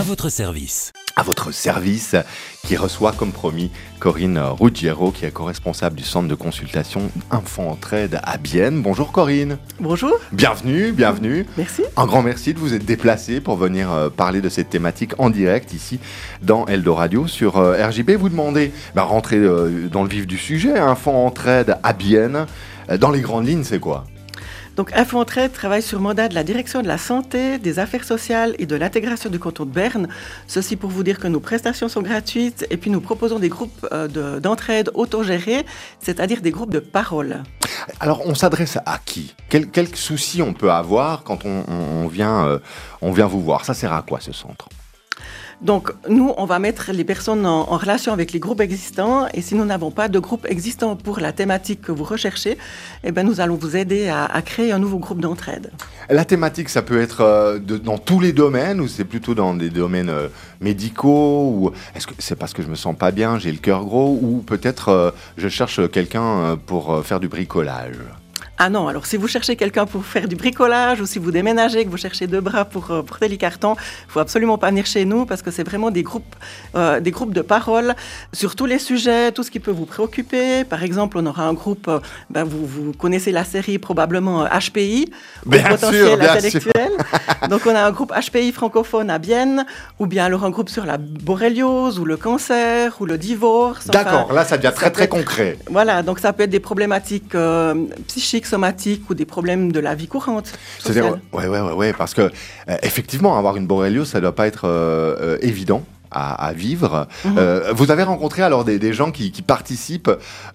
votre service. À votre service, qui reçoit comme promis Corinne Ruggiero, qui est co-responsable du centre de consultation Enfants Entraide à Bienne. Bonjour Corinne. Bonjour. Bienvenue. Merci. Un grand merci de vous être déplacée pour venir parler de cette thématique en direct ici dans Eldoradio sur RJB. Vous demandez, rentrer dans le vif du sujet, Enfants Entraide à Bienne. Dans les grandes lignes, c'est quoi ? Donc, Enfants Entraide travaille sur mandat de la direction de la santé, des affaires sociales et de l'intégration du canton de Berne. Ceci pour vous dire que nos prestations sont gratuites et puis nous proposons des groupes d'entraide autogérés, c'est-à-dire des groupes de parole. Alors, on s'adresse à qui ? Quels soucis on peut avoir quand on vient vous voir ? Ça sert à quoi, ce centre ? Donc, nous, on va mettre les personnes en relation avec les groupes existants. Et si nous n'avons pas de groupe existant pour la thématique que vous recherchez, nous allons vous aider à créer un nouveau groupe d'entraide. La thématique, ça peut être dans tous les domaines ou c'est plutôt dans des domaines médicaux ou est-ce que c'est parce que je me sens pas bien, j'ai le cœur gros ou peut-être je cherche quelqu'un pour faire du bricolage ? Ah non, alors si vous cherchez quelqu'un pour faire du bricolage ou si vous déménagez, que vous cherchez 2 bras pour porter les cartons, il ne faut absolument pas venir chez nous parce que c'est vraiment des groupes de parole sur tous les sujets, tout ce qui peut vous préoccuper. Par exemple, on aura un groupe, vous connaissez la série probablement HPI, potentiel intellectuel. Donc on a un groupe HPI francophone à Bienne, ou bien alors un groupe sur la borréliose ou le cancer ou le divorce. D'accord, là ça devient très concret. Voilà, donc ça peut être des problématiques psychiques, somatiques ou des problèmes de la vie courante. C'est-à-dire, ouais, parce que effectivement, avoir une borréliose, ça doit pas être évident à vivre. Vous avez rencontré alors des gens qui participent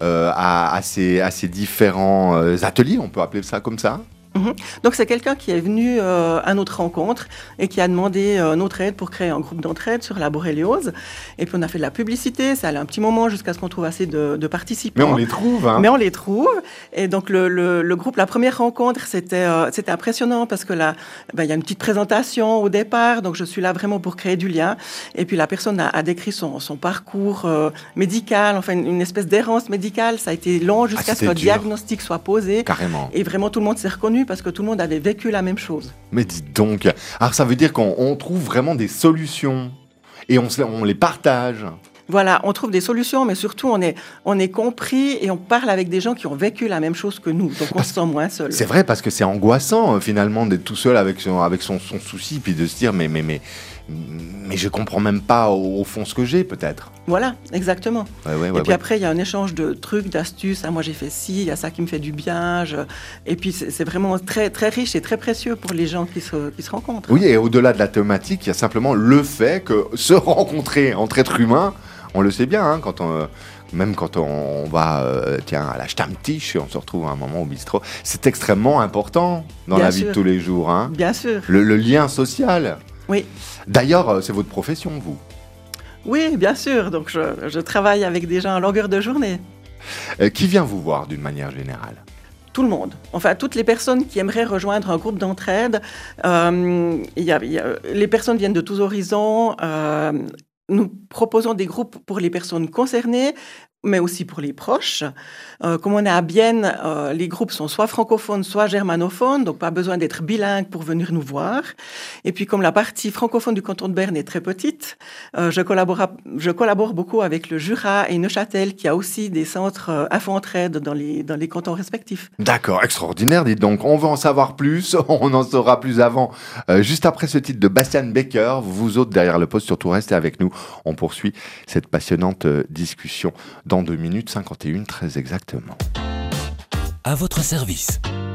à ces différents ateliers, on peut appeler ça comme ça ? Donc c'est quelqu'un qui est venu à notre rencontre et qui a demandé notre aide pour créer un groupe d'entraide sur la borréliose. Et puis on a fait de la publicité, ça allait un petit moment jusqu'à ce qu'on trouve assez de participants. Mais on les trouve, hein. Mais on les trouve. Et donc le groupe, la première rencontre, c'était impressionnant parce que là, il y a une petite présentation au départ. Donc je suis là vraiment pour créer du lien. Et puis la personne a décrit son parcours médical, enfin une espèce d'errance médicale. Ça a été long jusqu'à ce que le diagnostic soit posé. Carrément. Et vraiment tout le monde s'est reconnu parce que tout le monde avait vécu la même chose. Mais dites donc, alors ça veut dire qu'on trouve vraiment des solutions et on les partage. Voilà, on trouve des solutions, mais surtout on est compris et on parle avec des gens qui ont vécu la même chose que nous, donc on se sent moins seul. C'est vrai, parce que c'est angoissant finalement d'être tout seul avec son souci, puis de se dire mais je comprends même pas au fond ce que j'ai peut-être. Voilà, exactement. Et puis après, il y a un échange de trucs, d'astuces. Ah, moi, j'ai fait ci, il y a ça qui me fait du bien. Et puis, c'est vraiment très, très riche et très précieux pour les gens qui se rencontrent. Oui, et au-delà de la thématique, il y a simplement le fait que se rencontrer entre êtres humains, on le sait bien, hein, même quand on va à la Stammtisch et on se retrouve à un moment au bistrot, c'est extrêmement important dans la vie de tous les jours. Hein. Bien sûr. Le lien social. Oui. D'ailleurs, c'est votre profession, vous ? Oui, bien sûr. Donc, je travaille avec des gens à longueur de journée. Qui vient vous voir d'une manière générale ? Tout le monde. Enfin, toutes les personnes qui aimeraient rejoindre un groupe d'entraide. Les personnes viennent de tous horizons. Nous proposons des groupes pour les personnes concernées, mais aussi pour les proches. Comme on est à Bienne, les groupes sont soit francophones, soit germanophones, donc pas besoin d'être bilingue pour venir nous voir. Et puis comme la partie francophone du canton de Berne est très petite, je collabore beaucoup avec le Jura et Neuchâtel, qui a aussi des centres Enfants Entraide dans les cantons respectifs. D'accord, extraordinaire, dites donc. On veut en savoir plus, on en saura plus avant. Juste après ce titre de Bastian Becker, vous autres derrière le poste, surtout restez avec nous. On poursuit cette passionnante discussion dans 2 minutes 51, très exactement. À votre service.